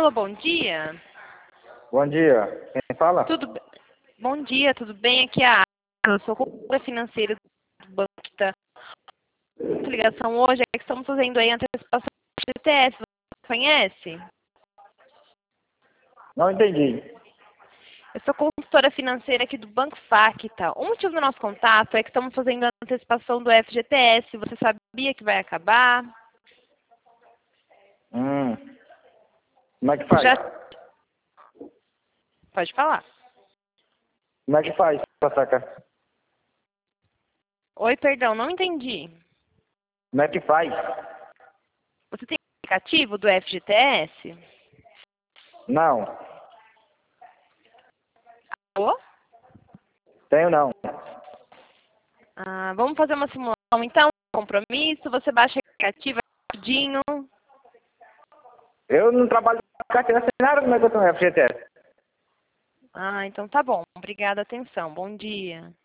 Alô, bom dia. Bom dia. Quem fala? Bom dia, tudo bem? Aqui é a Ana, eu sou consultora financeira do Banco Itaú. A ligação hoje é que estamos fazendo aí a antecipação do FGTS. Você conhece? Não entendi. Eu sou consultora financeira aqui do Banco Facta. O motivo do nosso contato é que estamos fazendo a antecipação do FGTS. Você sabia que vai acabar? Como é que faz? Pode falar. Como é que faz pra sacar? Oi, perdão, não entendi. Como é que faz? Você tem aplicativo do FGTS? Não. Alô? Tenho não. Vamos fazer uma simulação, então, compromisso, você baixa o aplicativo rapidinho. Eu não trabalho com carteira assinada, como é que eu tenho FGTS? Então tá bom. Obrigada, atenção. Bom dia.